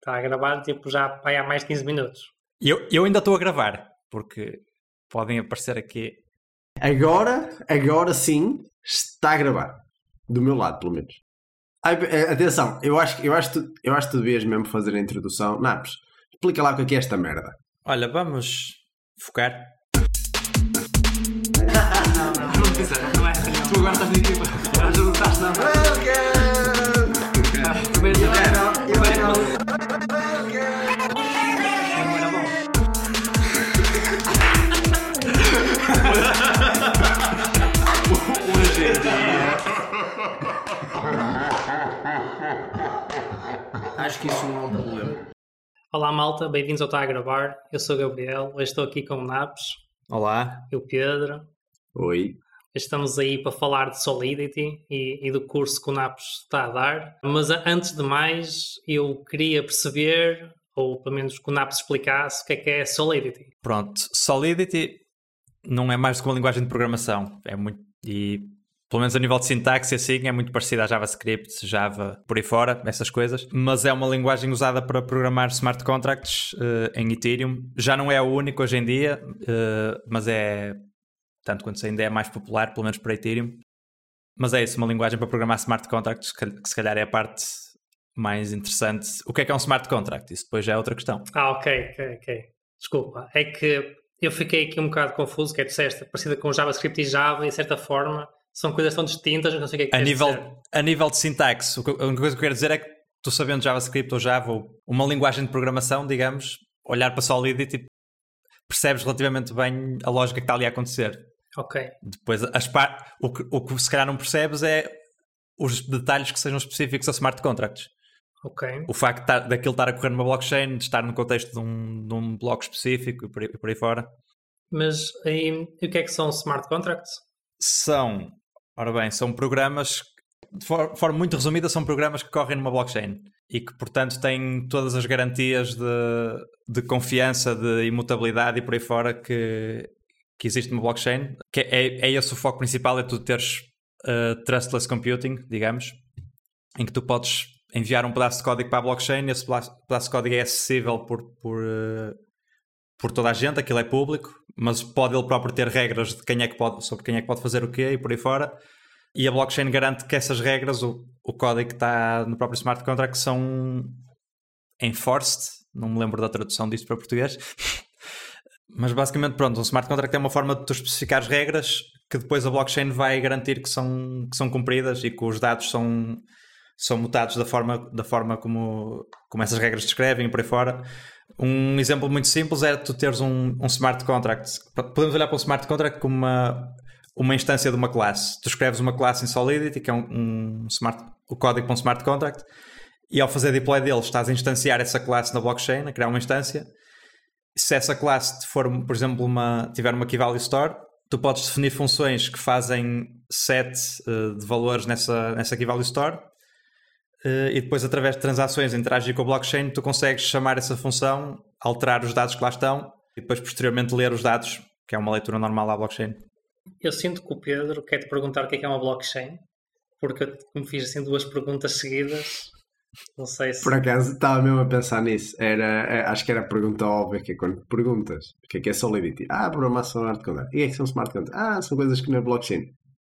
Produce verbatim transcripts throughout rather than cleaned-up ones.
Está a gravar tipo já vai há mais de quinze minutos. Eu, eu ainda estou a gravar, porque podem aparecer aqui. Agora, agora sim, está a gravar. Do meu lado, pelo menos. Ai, atenção, eu acho, eu, acho, eu acho que tu devias mesmo fazer a introdução. Naps, explica lá o que é, que é esta merda. Olha, vamos focar. Não, não, não precisa, não é. Tu agora estás na equipa. Já não estás na. Primeiro não é, não. Primeiro não. Acho que isso não é um problema. Olá malta, bem-vindos ao Está a Gravar. Eu sou o Gabriel, hoje estou aqui com o Naps. Olá. E o Pedro. Oi. Estamos aí para falar de Solidity e, e do curso que o Naps está a dar. Mas antes de mais, eu queria perceber, ou pelo menos que o Naps explicasse, o que é que é Solidity. Pronto, Solidity não é mais do que uma linguagem de programação. É muito... E... Pelo menos a nível de sintaxe, assim, é muito parecida a JavaScript, Java, por aí fora, essas coisas. Mas é uma linguagem usada para programar smart contracts uh, em Ethereum. Já não é o único hoje em dia, uh, mas é, tanto quanto ainda é mais popular, pelo menos para Ethereum. Mas é isso, uma linguagem para programar smart contracts, que, que se calhar é a parte mais interessante. O que é que é um smart contract? Isso depois já é outra questão. Ah, ok, ok, ok. Desculpa. É que eu fiquei aqui um bocado confuso, que é, disseste, parecida com JavaScript e Java, e de certa forma... São coisas tão distintas, não sei o que é que a nível, dizer. A nível de sintaxe, a única coisa que eu quero dizer é que tu sabendo JavaScript ou Java ou uma linguagem de programação, digamos, olhar para Solidity, percebes relativamente bem a lógica que está ali a acontecer. Ok. Depois, as par... o, que, o que se calhar não percebes é os detalhes que sejam específicos a smart contracts. Ok. O facto de tar, daquilo estar a correr numa blockchain, de estar no contexto de um, de um bloco específico e por aí, por aí fora. Mas aí, e o que é que são smart contracts? São... Ora bem, são programas, de forma muito resumida, são programas que correm numa blockchain e que, portanto, têm todas as garantias de, de confiança, de imutabilidade e por aí fora que, que existe numa blockchain. Que é, é esse o foco principal, é tu teres uh, trustless computing, digamos, em que tu podes enviar um pedaço de código para a blockchain e esse pedaço de código é acessível por, por, uh, por toda a gente, aquilo é público, mas pode ele próprio ter regras de quem é que pode, sobre quem é que pode fazer o quê e por aí fora. E a blockchain garante que essas regras, o, o código que está no próprio smart contract, são enforced. Não me lembro da tradução disto para português. Mas basicamente, pronto, um smart contract é uma forma de tu especificar as regras que depois a blockchain vai garantir que são, que são cumpridas e que os dados são, são mutados da forma, da forma como, como essas regras descrevem e por aí fora. Um exemplo muito simples é tu teres um, um smart contract. Podemos olhar para o smart contract como uma, uma instância de uma classe. Tu escreves uma classe em Solidity, que é um, um smart, o código para um smart contract, e ao fazer deploy dele estás a instanciar essa classe na blockchain, a criar uma instância. Se essa classe for, por exemplo, uma, tiver uma key value store, tu podes definir funções que fazem set uh, de valores nessa, nessa key value store. Uh, e depois, através de transações, interagir com a blockchain, tu consegues chamar essa função, alterar os dados que lá estão e depois, posteriormente, ler os dados, que é uma leitura normal à blockchain. Eu sinto que o Pedro quer te perguntar o que é que é uma blockchain, porque eu me fiz assim duas perguntas seguidas. Não sei se... Por acaso, estava mesmo a pensar nisso. Era, acho que era a pergunta óbvia, que é quando perguntas o que é que é Solidity. Ah, programação smart contract. E o que é que são smart contract? Ah, são coisas que não é blockchain.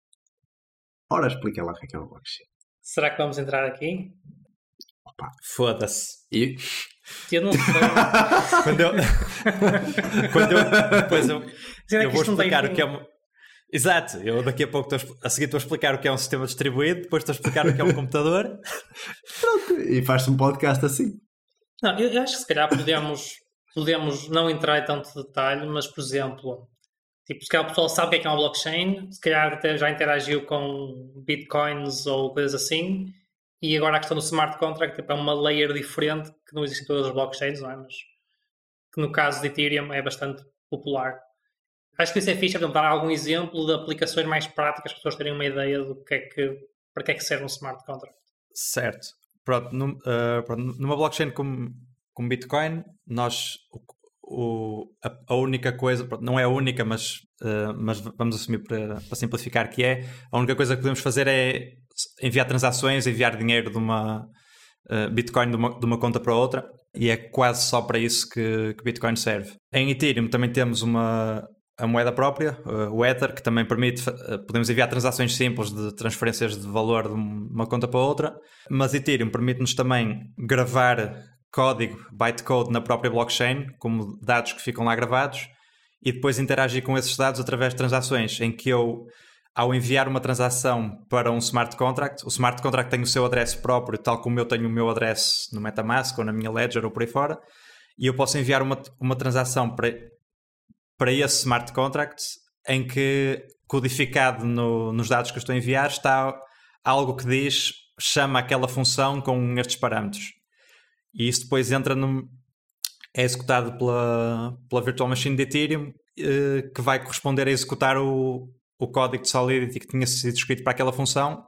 Ora, explica lá o que é que é uma blockchain. Será que vamos entrar aqui? Opa. Foda-se. E... Eu não sei. quando eu... quando eu... Depois eu, Será eu que vou isto não explicar tem o que é uma... Exato. Eu daqui a pouco estou a seguir estou a explicar o que é um sistema distribuído, depois estou a explicar o que é um computador. Pronto. E faz-se um podcast assim. Não, eu, eu acho que se calhar podemos, podemos não entrar em tanto detalhe, mas, por exemplo... Tipo, se calhar o pessoal sabe o que é que é uma blockchain, se calhar até já interagiu com bitcoins ou coisas assim, e agora a questão do smart contract tipo, é uma layer diferente que não existe em todas as blockchains, não é? Mas que no caso de Ethereum é bastante popular. Acho que isso é fixe, é dar algum exemplo de aplicações mais práticas para as pessoas terem uma ideia do que é que, para que é que serve um smart contract. Certo. Pronto, num, uh, pronto numa blockchain como, como Bitcoin, nós... O, a, a única coisa, não é a única, mas, uh, mas vamos assumir para, para simplificar que é, a única coisa que podemos fazer é enviar transações, enviar dinheiro de uma uh, Bitcoin de uma, de uma conta para outra. e é quase só para isso que, que Bitcoin serve. Em Ethereum também temos uma a moeda própria, o Ether, que também permite, podemos enviar transações simples de transferências de valor de uma conta para outra, mas Ethereum permite-nos também gravar código, bytecode na própria blockchain, como dados que ficam lá gravados, e depois interagir com esses dados através de transações, em que eu, ao enviar uma transação para um smart contract, o smart contract tem o seu address próprio, tal como eu tenho o meu address no MetaMask ou na minha Ledger ou por aí fora, e eu posso enviar uma, uma transação para, para esse smart contract em que, codificado no, nos dados que eu estou a enviar, está algo que diz, chama aquela função com estes parâmetros. E isso depois entra no... é executado pela, pela Virtual Machine de Ethereum, eh, que vai corresponder a executar o, o código de Solidity que tinha sido escrito para aquela função,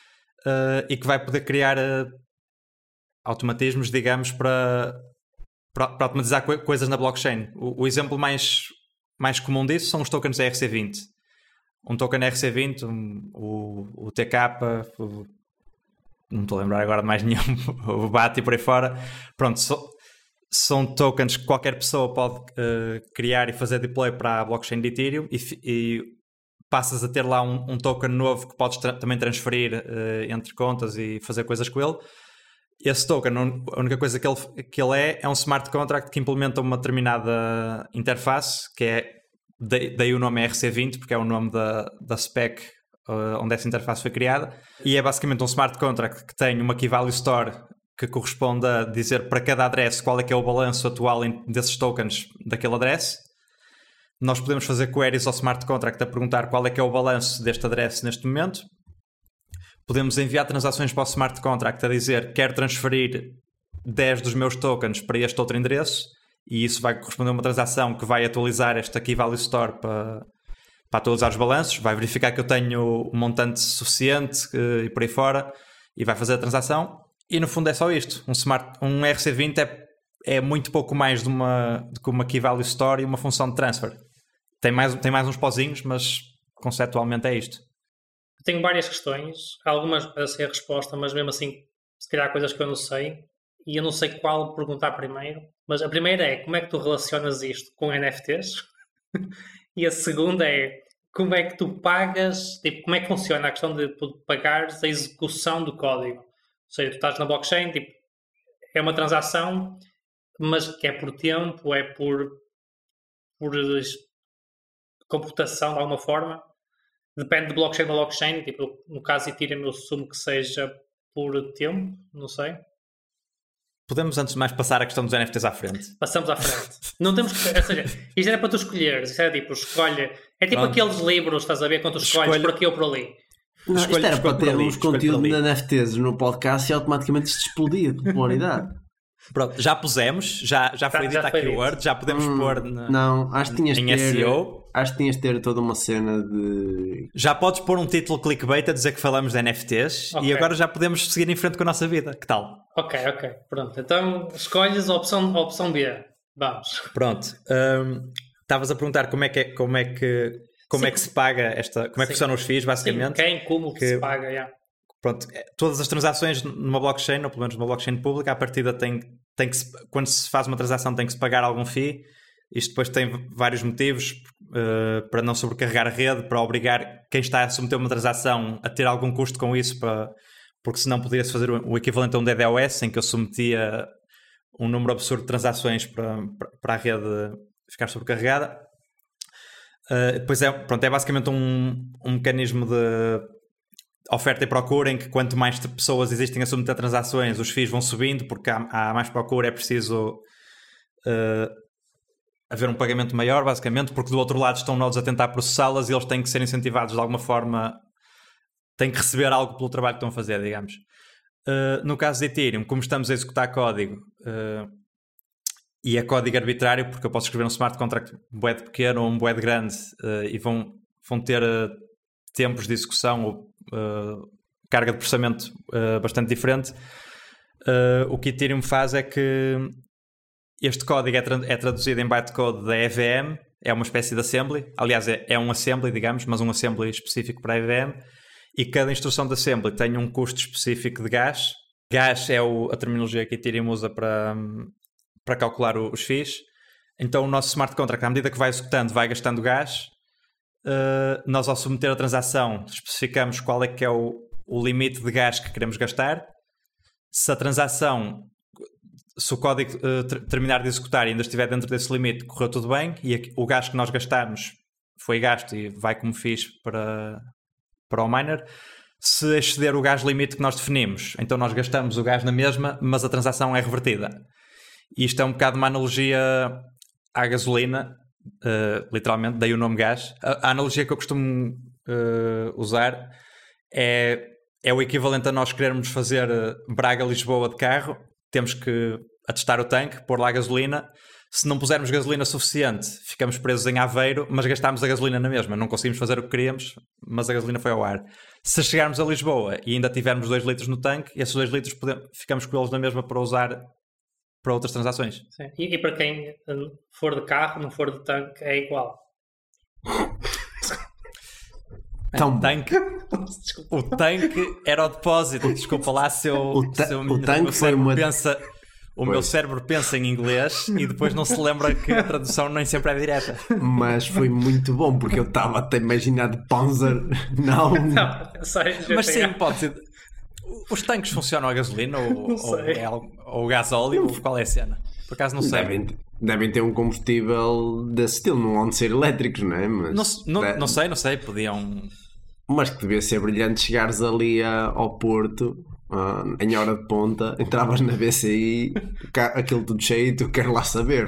eh, e que vai poder criar eh, automatismos, digamos, para, para, para automatizar co- coisas na blockchain. O, o exemplo mais, mais comum disso são os tokens E R C vinte. Um token E R C vinte, um, o, o T K, o, não estou a lembrar agora de mais nenhum, o B A T e por aí fora. Pronto, so, são tokens que qualquer pessoa pode uh, criar e fazer deploy para a blockchain de Ethereum, e, e passas a ter lá um, um token novo que podes tra- também transferir uh, entre contas e fazer coisas com ele. Esse token, a única coisa que ele, que ele é, é um smart contract que implementa uma determinada interface, que é, daí o nome é E R C vinte, porque é o nome da, da spec uh, onde essa interface foi criada, e é basicamente um smart contract que tem uma key value store que corresponde a dizer para cada address qual é que é o balanço atual desses tokens daquele address. Nós podemos fazer queries ao smart contract a perguntar qual é que é o balanço deste address neste momento. Podemos enviar transações para o smart contract a dizer quero transferir dez dos meus tokens para este outro endereço, e isso vai corresponder a uma transação que vai atualizar esta key value store para, para atualizar os balanços, vai verificar que eu tenho um montante suficiente uh, e por aí fora, e vai fazer a transação. E no fundo é só isto. Um, smart, um E R C vinte é, é muito pouco mais de uma, de uma key value store e uma função de transfer. Tem mais, tem mais uns pozinhos, mas conceptualmente é isto. Tenho várias questões, algumas para ser a resposta, mas mesmo assim, se calhar coisas que eu não sei, e eu não sei qual perguntar primeiro. Mas a primeira é, como é que tu relacionas isto com N F Ts? E a segunda é, como é que tu pagas, tipo, como é que funciona a questão de tu pagares a execução do código? Ou seja, tu estás na blockchain, tipo, é uma transação, mas que é por tempo, é por, por computação de alguma forma. Depende de blockchain a blockchain. Tipo, no caso Ethereum, eu assumo que seja por tempo, não sei. Podemos antes de mais passar a questão dos N F Ts à frente. Passamos à frente. Não temos que... Ou seja, isto era para tu escolheres. Isto era tipo, escolhe... É tipo Pronto. Aqueles livros, estás a ver, quando tu escolhes Escolhe... por aqui ou por ali. Não, isto Escolhe- era escolhe para por ali, termos escolhe conteúdo por ali. de N F Ts no podcast e automaticamente isto explodia de popularidade. Pronto, já pusemos, já, já foi Já- dita já a foi keyword, dito. já podemos Hum, pôr na, Não, acho que tinhas de em ter, S E O. acho que tinhas de ter toda uma cena de... Já podes pôr um título clickbait a dizer que falamos de N F Ts, Ok. e agora já podemos seguir em frente com a nossa vida. Que tal? Ok, ok. Pronto. Então, escolhes a opção, a opção B. Vamos. Pronto. hum, Estavas a perguntar como é que, é- como é que, como Sim. é que se paga esta... Como é que Sim. funcionam os FIIs, Sim, basicamente. quem, como que que- se paga, yeah. Pronto, é, todas as transações numa blockchain, ou pelo menos numa blockchain pública, à partida tem, tem que se, quando se faz uma transação tem que se pagar algum fee. Isto depois tem vários motivos, uh, para não sobrecarregar a rede, para obrigar quem está a submeter uma transação a ter algum custo com isso, para, porque senão poderia-se fazer o, o equivalente a um D DoS, em que eu submetia um número absurdo de transações para, para, para a rede ficar sobrecarregada. Uh, depois é, pronto, é basicamente um, um mecanismo de oferta e procura, em que quanto mais pessoas existem a submeter transações, os fees vão subindo, porque há, há mais procura, é preciso uh, haver um pagamento maior, basicamente, porque do outro lado estão nodes a tentar processá-las e eles têm que ser incentivados de alguma forma, têm que receber algo pelo trabalho que estão a fazer, digamos. Uh, no caso de Ethereum, como estamos a executar código, uh, e é código arbitrário, porque eu posso escrever um smart contract bué de pequeno ou um bué de grande, uh, e vão, vão ter uh, tempos de execução ou uh, carga de processamento uh, bastante diferente. Uh, o que Ethereum faz é que este código é, tra- é traduzido em bytecode da E V M, é uma espécie de assembly, aliás é, é um assembly, digamos, mas um assembly específico para a E V M, e cada instrução de assembly tem um custo específico de gas. Gas é o, a terminologia que Ethereum usa para, para calcular o, os fees. Então o nosso smart contract, à medida que vai executando, vai gastando gás. Uh, nós, ao submeter a transação, especificamos qual é que é o, o limite de gás que queremos gastar. Se a transação, se o código uh, ter, terminar de executar e ainda estiver dentro desse limite, correu tudo bem, e aqui, o gás que nós gastarmos foi gasto e vai como fiz para, para o miner. Se exceder o gás limite que nós definimos, então nós gastamos o gás na mesma, mas a transação é revertida. E isto é um bocado uma analogia à gasolina, uh, literalmente, daí o nome gás. A, a analogia que eu costumo uh, usar é, é o equivalente a nós querermos fazer Braga-Lisboa de carro. Temos que atestar o tanque, pôr lá a gasolina. Se não pusermos gasolina suficiente, ficamos presos em Aveiro, mas gastámos a gasolina na mesma. Não conseguimos fazer o que queríamos, mas a gasolina foi ao ar. Se chegarmos a Lisboa e ainda tivermos dois litros no tanque, esses dois litros podemos, ficamos com eles na mesma para usar para outras transações. Sim. E, e para quem for de carro, não for de tanque, é igual. Então, tanque, o tanque era o depósito. Desculpa lá se eu, o, ta- se eu, o tanque meu foi uma... pensa... O pois. meu cérebro pensa em inglês e depois não se lembra que a tradução nem sempre é direta. Mas foi muito bom, porque eu estava até a imaginar de Panzer. Não. Não, sei, Mas sim, pode ser. Os tanques funcionam a gasolina ou, ou, é, ou gasóleo? Ou qual é a cena? Por acaso não sei. Devem, devem ter um combustível desse estilo, não vão de ser elétricos, não é? Mas, não, não, deve... não sei, não sei. Podiam. Mas que devia ser brilhante chegares ali a, ao Porto. Uh, em hora de ponta, entravas na B C I, aquilo tudo cheio e tu queres lá saber.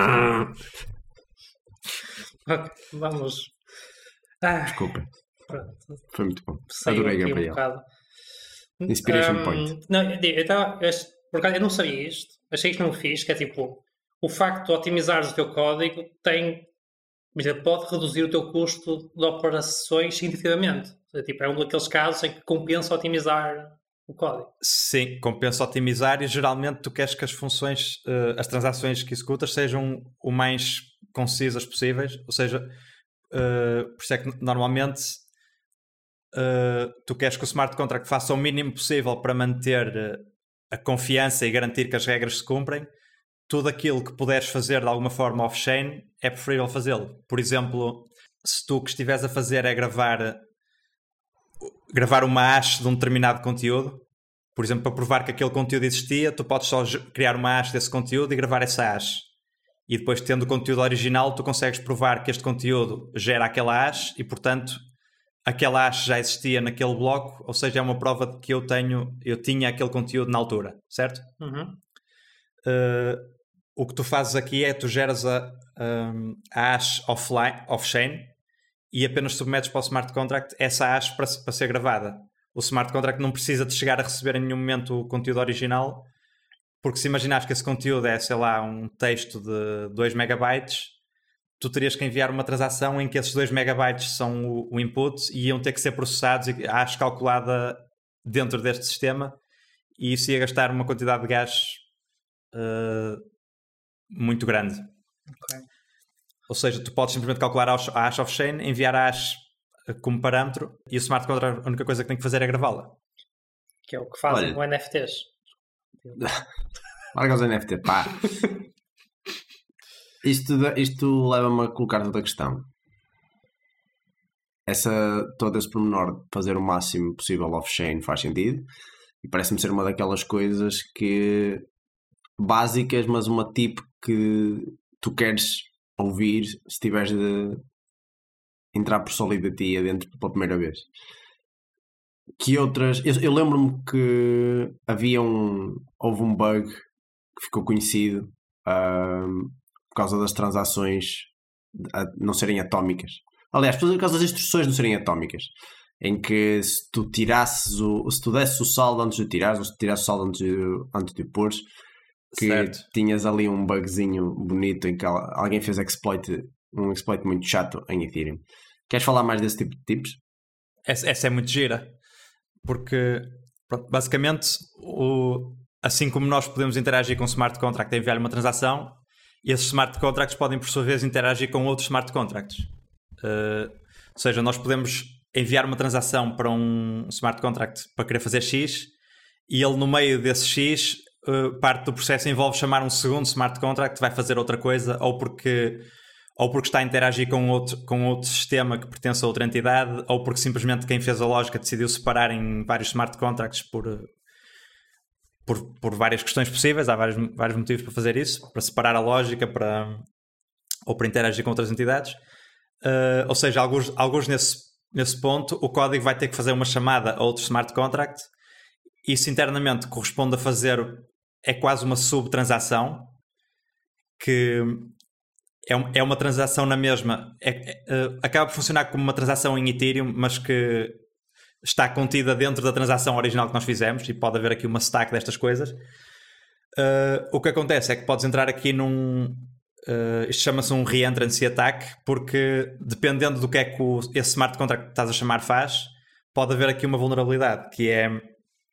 Okay, vamos. Ah, Desculpa. pronto. Foi muito bom. Saiu Adorei, aqui Gabriel. Um bocado. Inspiration um, point. Não, eu, eu, tava, eu, por acaso, eu não sabia isto. Achei que não fiz, que é tipo, o facto de otimizares o teu código tem, pode reduzir o teu custo de operações significativamente. É, tipo, é um daqueles casos em que compensa otimizar o código. Sim, compensa otimizar e geralmente tu queres que as funções, uh, as transações que executas sejam o mais concisas possíveis, ou seja, uh, por isso é que normalmente uh, tu queres que o smart contract faça o mínimo possível para manter uh, a confiança e garantir que as regras se cumprem. Tudo aquilo que puderes fazer de alguma forma off-chain é preferível fazê-lo. Por exemplo, se tu o que estiveres a fazer é gravar gravar uma hash de um determinado conteúdo, por exemplo, para provar que aquele conteúdo existia, tu podes só criar uma hash desse conteúdo e gravar essa hash. E depois, tendo o conteúdo original, tu consegues provar que este conteúdo gera aquela hash e, portanto, aquela hash já existia naquele bloco, ou seja, é uma prova de que eu tenho, eu tinha aquele conteúdo na altura, certo? Uhum. Uh, o que tu fazes aqui é tu geras a, um, a hash offline, off-chain, e apenas submetes para o smart contract essa hash para, para ser gravada. O smart contract não precisa de chegar a receber em nenhum momento o conteúdo original, porque se imaginares que esse conteúdo é, sei lá, um texto de dois megabytes, tu terias que enviar uma transação em que esses dois megabytes são o, o input e iam ter que ser processados e a hash calculada dentro deste sistema, e isso ia gastar uma quantidade de gás uh, muito grande. Ok. Ou seja, tu podes simplesmente calcular a hash off-chain, enviar a hash como parâmetro e o smart contract a única coisa que tem que fazer é gravá-la. Que é o que fazem Olha. com N F Ts. Larga os N F T, pá. Isto, isto leva-me a colocar outra questão. Essa, todo esse pormenor de fazer o máximo possível off-chain faz sentido e parece-me ser uma daquelas coisas que básicas, mas uma tipo que tu queres ouvir se tiveres de entrar por Solidity adentro pela primeira vez. Que outras... Eu, eu lembro-me que havia um... Houve um bug que ficou conhecido um, por causa das transações não serem atómicas. Aliás, por causa das instruções não serem atómicas. Em que se tu tirasses o... Se tu desses o saldo antes de tirares, ou se tirasses o saldo antes de, antes de pôres, que certo. Tinhas ali um bugzinho bonito em que alguém fez exploit, um exploit muito chato em Ethereum. Queres falar mais desse tipo de tips? Essa, essa é muito gira, porque pronto, basicamente o, assim como nós podemos interagir com o smart contract e enviar uma transação, esses smart contracts podem por sua vez interagir com outros smart contracts. Uh, ou seja, nós podemos enviar uma transação para um smart contract para querer fazer X e ele no meio desse X uh, parte do processo envolve chamar um segundo smart contract que vai fazer outra coisa, ou porque, ou porque está a interagir com outro, com outro sistema que pertence a outra entidade, ou porque simplesmente quem fez a lógica decidiu separar em vários smart contracts por, por, por várias questões possíveis. Há vários, vários motivos para fazer isso, para separar a lógica para, ou para interagir com outras entidades. Uh, ou seja, alguns, alguns nesse, nesse ponto o código vai ter que fazer uma chamada a outro smart contract. Isso internamente corresponde a fazer, é quase uma subtransação, que é, um, é uma transação na mesma, é, é, uh, acaba por funcionar como uma transação em Ethereum, mas que está contida dentro da transação original que nós fizemos, e pode haver aqui uma stack destas coisas. Uh, o que acontece é que podes entrar aqui num... Uh, isto chama-se um re-entrancy attack, porque dependendo do que é que o, esse smart contract que estás a chamar faz, pode haver aqui uma vulnerabilidade, que é uh,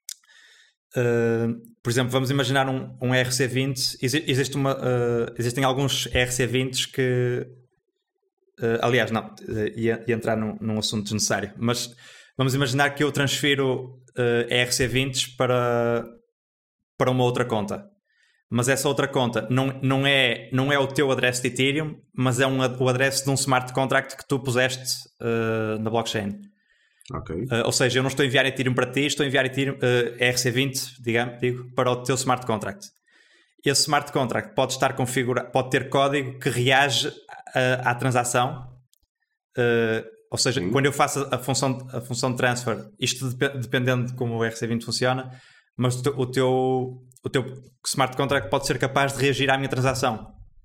por exemplo, vamos imaginar um, um E R C vinte. Exi- existe uma, uh, existem alguns E R C vinte que uh, aliás não, uh, ia, ia entrar num, num assunto desnecessário, mas vamos imaginar que eu transfiro uh, E R C vinte para, para uma outra conta. Mas essa outra conta não, não, é, não é o teu address de Ethereum, mas é um, o address de um smart contract que tu puseste uh, na blockchain. Okay. Uh, ou seja, eu não estou a enviar Ethereum para ti, estou a enviar Ethereum, uh, E R C vinte, digamos, digo, para o teu smart contract. Esse smart contract pode estar configurado, pode ter código que reage a, à transação. Uh, ou seja, Sim. quando eu faço a função, a função de transfer, isto dep- dependendo de como o E R C vinte funciona, mas o teu, o teu, o teu smart contract pode ser capaz de reagir à minha transação.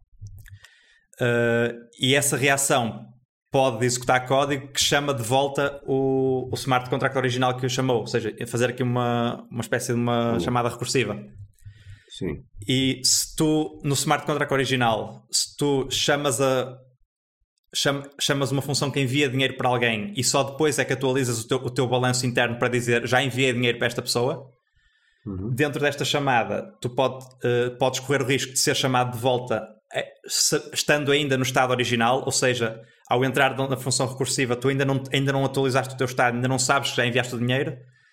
Uh, e essa reação pode executar código que chama de volta o, o smart contract original que o chamou. Ou seja, fazer aqui uma, uma espécie de uma uhum. chamada recursiva. Sim. E se tu, no smart contract original, se tu chamas a cham, chamas uma função que envia dinheiro para alguém e só depois é que atualizas o teu, o teu balanço interno para dizer já enviei dinheiro para esta pessoa, uhum. dentro desta chamada tu pode, uh, podes correr o risco de ser chamado de volta estando ainda no estado original, ou seja, ao entrar na função recursiva tu ainda não, ainda não atualizaste o teu estado, ainda não sabes que já enviaste o dinheiro,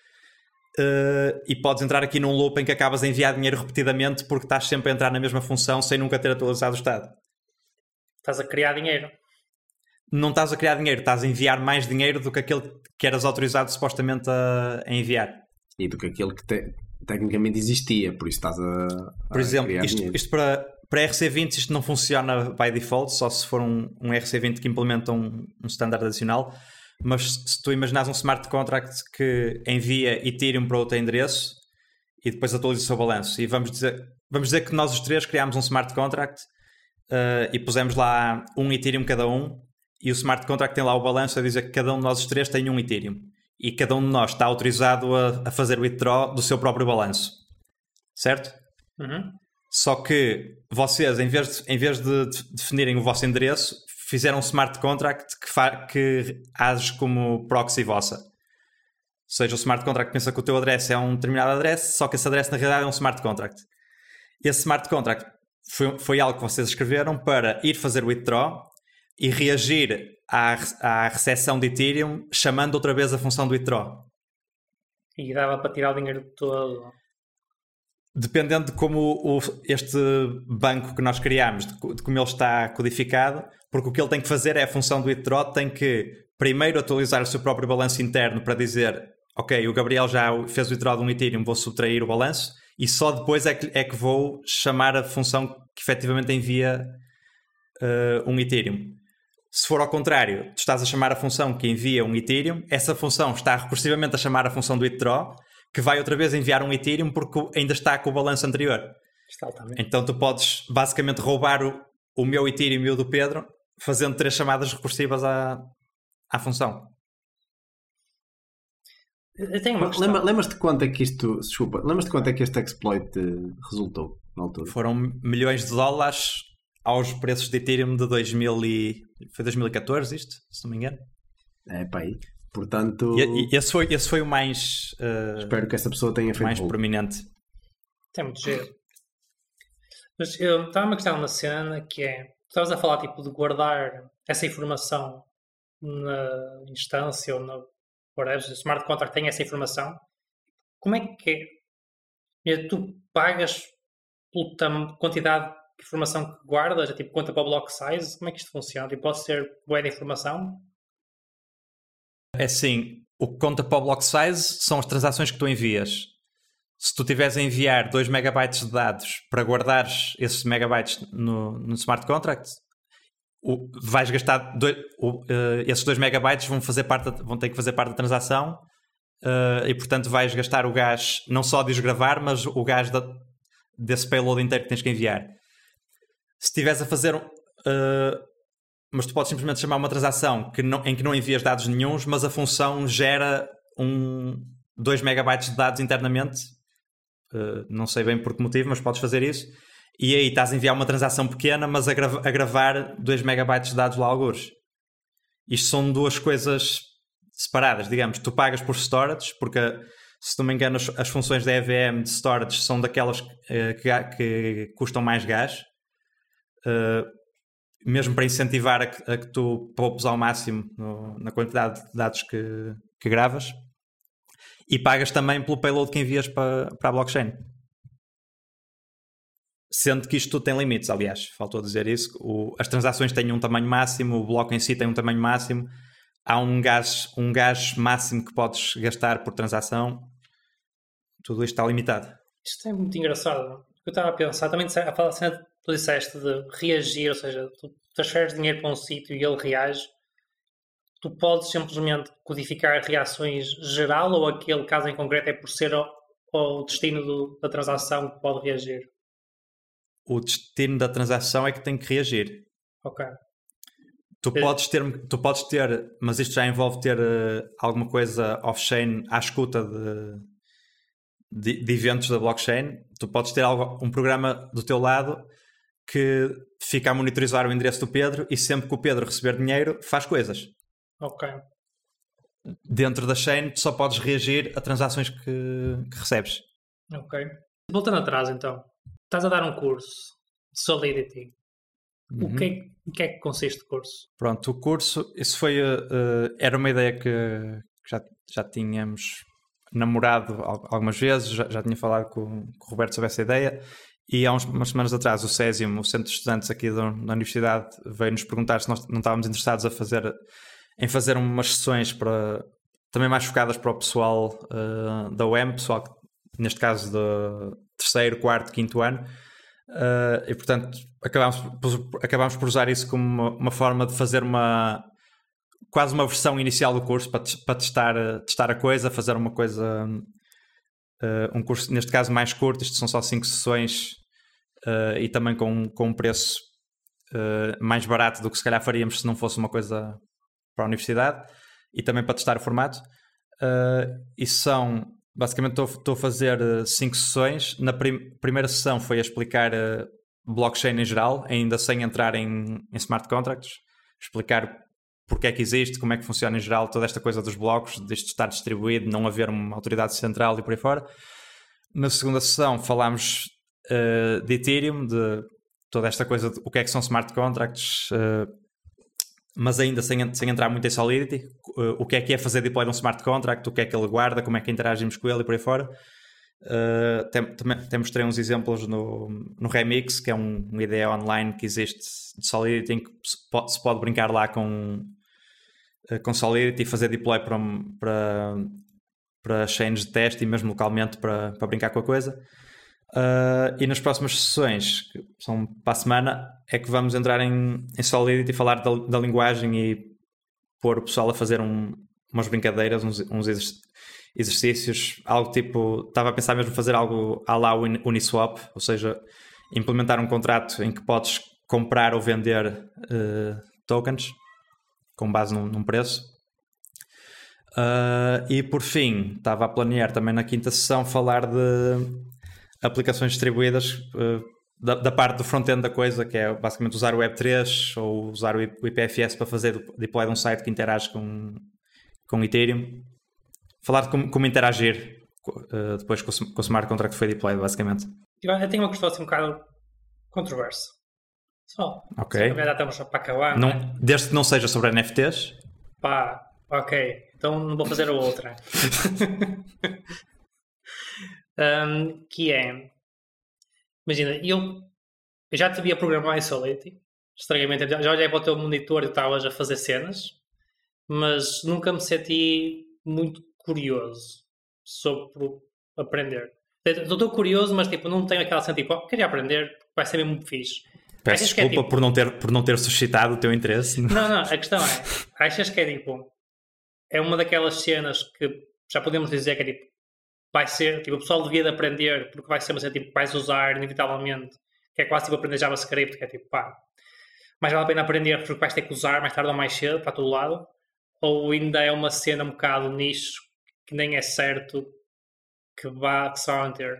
uh, e podes entrar aqui num loop em que acabas a enviar dinheiro repetidamente porque estás sempre a entrar na mesma função sem nunca ter atualizado o estado. Estás a criar dinheiro. Não estás a criar dinheiro, estás a enviar mais dinheiro do que aquele que eras autorizado supostamente a, a enviar. E do que aquele que te, tecnicamente existia, por isso estás a, a Por exemplo, criar isto, dinheiro. isto para, para R C vinte isto não funciona by default, só se for um, um R C vinte que implementa um, um standard adicional, mas se tu imaginares um smart contract que envia Ethereum para outro endereço e depois atualiza o seu balanço, e vamos dizer, vamos dizer que nós os três criámos um smart contract uh, e pusemos lá um Ethereum cada um, e o smart contract tem lá o balanço a dizer que cada um de nós os três tem um Ethereum e cada um de nós está autorizado a, a fazer o withdraw do seu próprio balanço, certo? Uhum. Só que vocês, em vez de, em vez de definirem o vosso endereço, fizeram um smart contract que, fa- que age como proxy vossa. Ou seja, o smart contract pensa que o teu address é um determinado address, só que esse address na realidade é um smart contract. Esse smart contract foi, foi algo que vocês escreveram para ir fazer o withdraw e reagir à, à recepção de Ethereum chamando outra vez a função do withdraw. E dava para tirar o dinheiro todo. Dependendo de como o, este banco que nós criámos, de, de como ele está codificado, porque o que ele tem que fazer é a função do withdraw, tem que primeiro atualizar o seu próprio balanço interno para dizer, ok, o Gabriel já fez o withdraw de um Ethereum, vou subtrair o balanço, e só depois é que, é que vou chamar a função que efetivamente envia uh, um Ethereum. Se for ao contrário, tu estás a chamar a função que envia um Ethereum, essa função está recursivamente a chamar a função do withdraw, que vai outra vez enviar um Ethereum porque ainda está com o balanço anterior. Está também. Então tu podes basicamente roubar o, o meu Ethereum e o do Pedro fazendo três chamadas recursivas à, à função. Eu tenho uma questão. Lembra, lembras-te quanto é que isto, desculpa, lembras-te quanto é que este exploit resultou na altura? Foram milhões de dólares aos preços de Ethereum de dois mil e... Foi dois mil e catorze isto, se não me engano. É, pá aí. Portanto... E, e esse, foi, esse foi o mais... Uh, espero que essa pessoa tenha feito mais rolo. prominente. Tem muito giro. Mas eu estava uma questão na cena que é... Estavas a falar tipo de guardar essa informação na instância ou na... whatever, o smart contract tem essa informação. Como é que é? E tu pagas pela tam- quantidade de informação que guardas, é tipo conta para o block size, como é que isto funciona? Tipo, pode ser bué de informação? É assim, o que conta para o block size são as transações que tu envias. Se tu tiveres a enviar dois megabytes de dados para guardares esses megabytes no, no smart contract, o, vais gastar dois, o, uh, esses dois megabytes vão, fazer parte da, vão ter que fazer parte da transação uh, e portanto vais gastar o gás não só de os gravar, mas o gás da, desse payload inteiro que tens que enviar. Se estiveres a fazer uh, mas tu podes simplesmente chamar uma transação que não, em que não envias dados nenhuns, mas a função gera um dois megabytes de dados internamente. Uh, não sei bem por que motivo, mas podes fazer isso. E aí estás a enviar uma transação pequena, mas a, grava, a gravar dois megabytes de dados lá algures. Isto são duas coisas separadas, digamos. Tu pagas por storage, porque, se não me engano, as, as funções da E V M de storage são daquelas uh, que, que custam mais gás. Uh, mesmo para incentivar a que, a que tu poupes ao máximo no, na quantidade de dados que, que gravas. E pagas também pelo payload que envias para, para a blockchain. Sendo que isto tudo tem limites, aliás, faltou dizer isso. O, as transações têm um tamanho máximo, o bloco em si tem um tamanho máximo. Há um gás, um gás máximo que podes gastar por transação. Tudo isto está limitado. Isto é muito engraçado. Eu estava a pensar, também a falar assim, tu disseste de reagir, ou seja, tu transferes dinheiro para um sítio e ele reage. Tu podes simplesmente codificar reações geral ou aquele caso em concreto é por ser o, o destino do, da transação que pode reagir? O destino da transação é que tem que reagir. Ok. Tu podes ter, tu podes ter, mas isto já envolve ter uh, alguma coisa off-chain à escuta de, de, de eventos da blockchain. Tu podes ter algo, um programa do teu lado que fica a monitorizar o endereço do Pedro e sempre que o Pedro receber dinheiro faz coisas. Ok. Dentro da chain tu só podes reagir a transações que, que recebes. Ok. Voltando atrás então. Estás a dar um curso de Solidity. Uhum. O, que é, o que é que consiste o curso? Pronto, o curso, isso foi, uh, era uma ideia que, que já, já tínhamos namorado algumas vezes, já, já tinha falado com, com o Roberto sobre essa ideia. E há uns, umas semanas atrás o Césimo, o Centro de Estudantes aqui da, da Universidade, veio-nos perguntar se nós não estávamos interessados a fazer, em fazer umas sessões para, também mais focadas para o pessoal uh, da U E M, pessoal que, neste caso do terceiro, quarto, quinto ano, uh, e portanto acabámos por, acabámos por usar isso como uma, uma forma de fazer uma quase uma versão inicial do curso para, para testar, testar a coisa, fazer uma coisa, uh, um curso neste caso mais curto, isto são só cinco sessões. Uh, e também com, com um preço uh, mais barato do que se calhar faríamos se não fosse uma coisa para a universidade, e também para testar o formato. Uh, e são, basicamente estou a fazer uh, cinco sessões. Na prim- primeira sessão foi a explicar uh, blockchain em geral, ainda sem entrar em, em smart contracts, explicar porque é que existe, como é que funciona em geral toda esta coisa dos blocos, disto estar distribuído, não haver uma autoridade central e por aí fora. Na segunda sessão falámos Uh, de Ethereum, de toda esta coisa de o que é que são smart contracts, uh, mas ainda sem, sem entrar muito em Solidity, uh, o que é que é fazer deploy de um smart contract, o que é que ele guarda, como é que interagimos com ele e por aí fora. Uh, tem, tem, temos três uns exemplos no, no Remix, que é um, uma ideia online que existe de Solidity, em que se pode, se pode brincar lá com, uh, com Solidity e fazer deploy para, para, para chains de teste e mesmo localmente para, para brincar com a coisa. Uh, e nas próximas sessões, que são para a semana, é que vamos entrar em, em Solidity e falar da, da linguagem e pôr o pessoal a fazer um, umas brincadeiras, uns, uns exercícios, algo tipo, estava a pensar mesmo fazer algo à la Uniswap, ou seja, implementar um contrato em que podes comprar ou vender uh, tokens com base num, num preço. Uh, e por fim, estava a planear também na quinta sessão falar de aplicações distribuídas uh, da, da parte do front-end da coisa, que é basicamente usar o Web três ou usar o I P F S para fazer deploy de um site que interage com, com Ethereum. Falar de como, como interagir uh, depois com o, com o smart contract que foi deployed, basicamente. Eu tenho uma questão assim um bocado controversa. Só. Ok. Só já estamos para acabar. Não, né? Desde que não seja sobre N F Ts. Pá, ok. Então não vou fazer a outra. Um, que é, imagina, eu, eu já te vi a programar em Solidity, estranhamente, já, já olhei para o teu monitor e estavas a fazer cenas, mas nunca me senti muito curioso sobre aprender. Estou curioso, mas tipo, não tenho aquela sensação, tipo, oh, queria aprender, vai ser mesmo fixe. Peço Achas desculpa que é, tipo... por, não ter, por não ter suscitado o teu interesse. Não, não, a questão é, achas que é tipo, é uma daquelas cenas que já podemos dizer que é tipo, vai ser, tipo, o pessoal devia de aprender porque vai ser uma cena tipo, vais usar inevitavelmente, que é quase tipo aprender JavaScript, que é tipo, pá, mais vale a pena aprender porque vais ter que usar mais tarde ou mais cedo, para todo lado, ou ainda é uma cena um bocado nicho que nem é certo que vá, que se vá manter?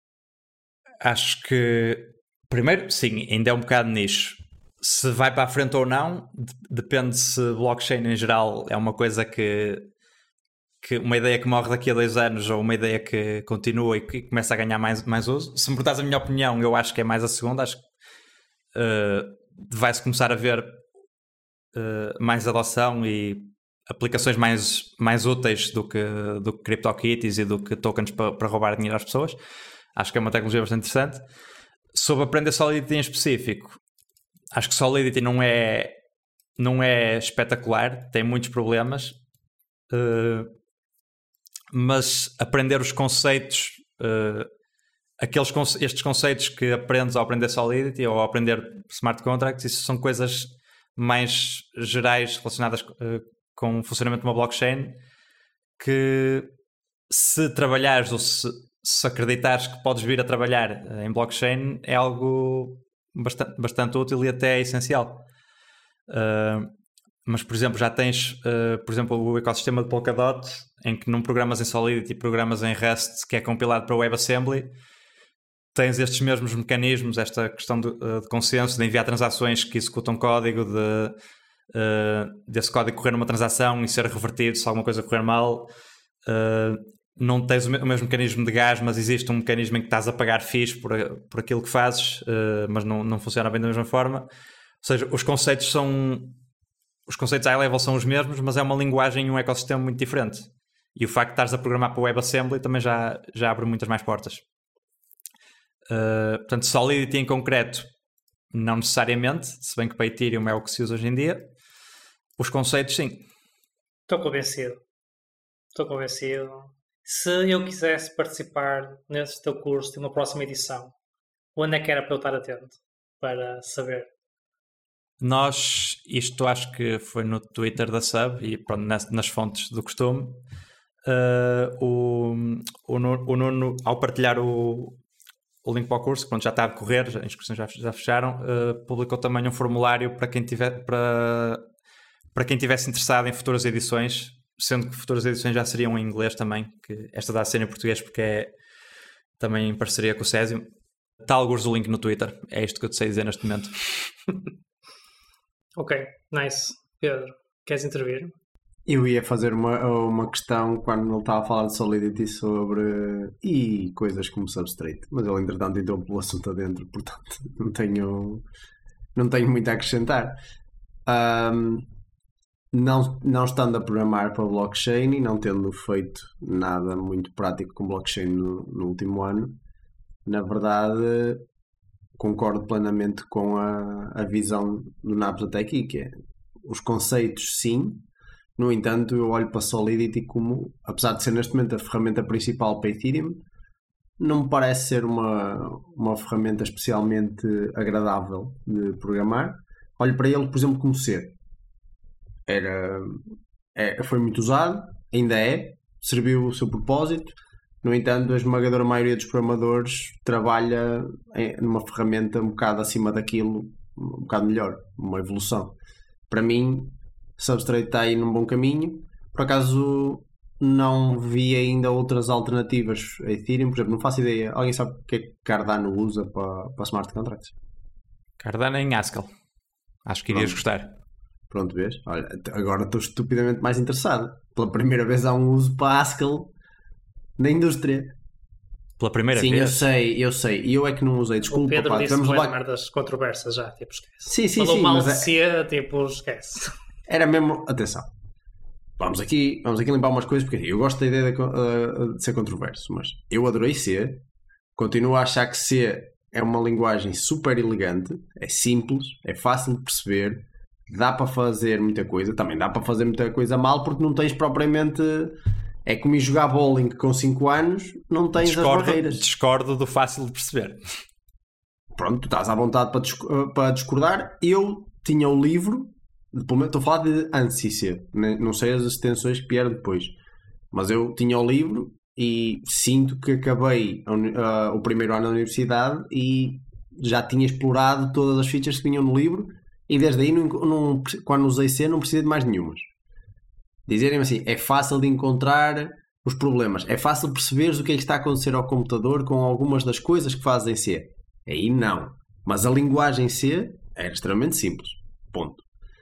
Acho que, primeiro, sim, ainda é um bocado nicho. Se vai para a frente ou não, depende se blockchain em geral é uma coisa que, que uma ideia que morre daqui a dois anos ou uma ideia que continua e que começa a ganhar mais, mais uso. Se me perguntas a minha opinião, eu acho que é mais a segunda. Acho que uh, vai-se começar a ver uh, mais adoção e aplicações mais, mais úteis do que, do que CryptoKitties e do que tokens para, para roubar dinheiro às pessoas. Acho que é uma tecnologia bastante interessante. Sobre aprender Solidity em específico, acho que Solidity não é, não é espetacular, tem muitos problemas, uh, mas aprender os conceitos, uh, aqueles conce- estes conceitos que aprendes ao aprender Solidity ou ao aprender Smart Contracts, isso são coisas mais gerais relacionadas uh, com o funcionamento de uma blockchain que, se trabalhares ou se, se acreditares que podes vir a trabalhar uh, em blockchain, é algo bastante, bastante útil e até essencial. Uh, mas, por exemplo, já tens uh, por exemplo, o ecossistema de Polkadot, em que não programas em Solidity, programas em Rust, que é compilado para WebAssembly. Tens estes mesmos mecanismos, esta questão de, de consenso, de enviar transações que executam código, de, uh, desse código correr numa transação e ser revertido se alguma coisa correr mal. Uh, não tens o mesmo mecanismo de gás, mas existe um mecanismo em que estás a pagar fees por, por aquilo que fazes, uh, mas não, não funciona bem da mesma forma. Ou seja, os conceitos são os conceitos high level são os mesmos, mas é uma linguagem e um ecossistema muito diferente. E o facto de estares a programar para o WebAssembly também já, já abre muitas mais portas. Uh, portanto, Solidity em concreto, não necessariamente, se bem que para Ethereum é o que se usa hoje em dia. Os conceitos, sim. Estou convencido. Estou convencido. Se eu quisesse participar nesse teu curso de uma próxima edição, onde é que era para eu estar atento para saber? Nós, isto acho que foi no Twitter da Sub e pronto, nas, nas fontes do costume. Uh, o, o, o Nuno, ao partilhar o, o link para o curso, pronto, já está a decorrer, as inscrições já, já fecharam, uh, publicou também um formulário para quem tiver, para, para quem tivesse interessado em futuras edições, sendo que futuras edições já seriam em inglês também, que esta dá a ser em português porque é também em parceria com o Césio. Está alguns o link no Twitter, é isto que eu te sei dizer neste momento. Ok, nice. Pedro, queres intervir? Eu ia fazer uma, uma questão quando ele estava a falar de Solidity sobre e coisas como Substrate, mas ele entretanto entrou pelo assunto adentro, portanto não tenho, não tenho muito a acrescentar. Um, não, não estando a programar para blockchain e não tendo feito nada muito prático com blockchain no, no último ano, na verdade concordo plenamente com a, a visão do Naps até aqui, que é os conceitos sim. No entanto, eu olho para Solidity como, apesar de ser neste momento a ferramenta principal para Ethereum, não me parece ser uma, uma ferramenta especialmente agradável de programar. Olho para ele, por exemplo, como ser. Era, é, foi muito usado, ainda é, serviu o seu propósito. No entanto, a esmagadora maioria dos programadores trabalha em, numa ferramenta um bocado acima daquilo, um bocado melhor, uma evolução. Para mim, Substrate está aí num bom caminho. Por acaso não vi ainda outras alternativas a Ethereum, por exemplo, não faço ideia. Alguém sabe o que é que Cardano usa para, para Smart Contracts? Cardano em Haskell. Acho que irias gostar. Pronto, vês? Olha, agora estou estupidamente mais interessado. Pela primeira vez há um uso para Haskell na indústria. Pela primeira Sim, vez? Sim, eu sei, eu sei. E eu é que não usei, desculpa. O Pedro pá, disse vamos que lá... merdas controversas já, tipo, esquece. Sim, sim, Falou sim. mal Mas de é... si, tipo, esquece. Era mesmo... Atenção. vamos aqui, vamos aqui limpar umas coisas, porque eu gosto da ideia de, uh, de ser controverso, mas eu adorei C, continuo a achar que C é uma linguagem super elegante, é simples, é fácil de perceber, dá para fazer muita coisa, também dá para fazer muita coisa mal, porque não tens propriamente... É como ir jogar bowling com cinco anos, não tens discordo, as barreiras. Discordo do fácil de perceber. Pronto, tu estás à vontade para, disc- para discordar. Eu tinha o livro, estou a falar de antes C, não sei as extensões que vieram depois, mas eu tinha o livro e sinto que acabei uh, o primeiro ano da universidade e já tinha explorado todas as features que vinham no livro e desde aí, não, não, quando usei C, não precisei de mais nenhumas. Dizerem-me assim, é fácil de encontrar os problemas, é fácil perceberes o que é que está a acontecer ao computador com algumas das coisas que fazem C. Aí não. Mas a linguagem C era extremamente simples. Ponto.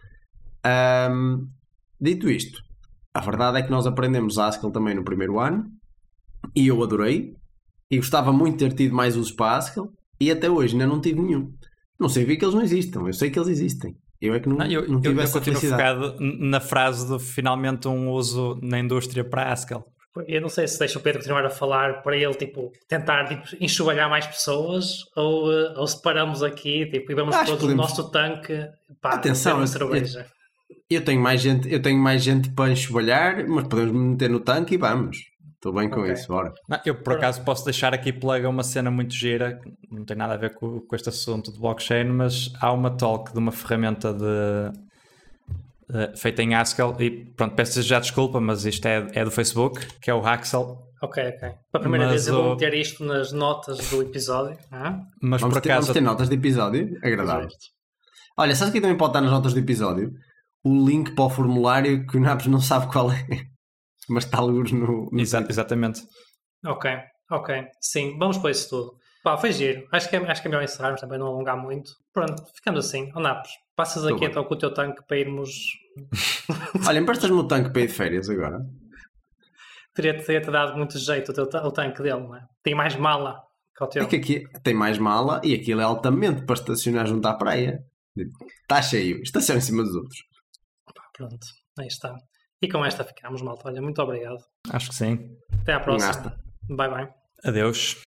Um, dito isto, a verdade é que nós aprendemos Haskell também no primeiro ano e eu adorei e gostava muito de ter tido mais usos para Haskell e até hoje ainda não tive nenhum. Não sei ver que eles não existam, eu sei que eles existem. Eu é que não, não, eu, não tive eu, essa eu continuo felicidade. focado na frase de finalmente um uso na indústria para Haskell. Eu não sei se deixa o Pedro continuar a falar para ele, tipo, tentar tipo, enxovalhar mais pessoas ou, ou se paramos aqui tipo, e vamos Acho todos que podemos... no nosso tanque para Atenção, uma eu, cerveja. Eu, eu, tenho mais gente, eu tenho mais gente para enxovalhar, mas podemos meter no tanque e vamos. Estou bem com okay. isso, bora. Não, eu por acaso posso deixar aqui plug uma cena muito gira, não tem nada a ver com, com este assunto de blockchain, mas há uma talk de uma ferramenta de, uh, feita em Haskell e pronto, peço já desculpa, mas isto é, é do Facebook, que é o Haxel. Ok, ok. Para a primeira mas, vez eu vou meter isto nas notas do episódio. Ah? Mas vamos, por ter, acaso... vamos ter notas de episódio? Agradável. Olha, sabes que também pode estar nas notas do episódio? O link para o formulário que o Naps não sabe qual é. Mas está luz no... no Exa- exatamente. Ok, ok. Sim, vamos para isso tudo. Pá, foi giro. Acho que, é, acho que é melhor encerrarmos também, não alongar muito. Pronto, ficamos assim. Ó Napos, passas aqui então com o teu tanque para irmos... Olha, emprestas-me o tanque para ir de férias agora. Teria-te teria dado muito jeito o, teu, o tanque dele, não é? Tem mais mala que o teu. É que aqui tem mais mala e aquilo é altamente para estacionar junto à praia. Está cheio. Estaciona em cima dos outros. Pá, pronto, aí está. E com esta ficamos, malta. Olha, muito obrigado. Acho que sim. Até à próxima. Bye, bye. Adeus.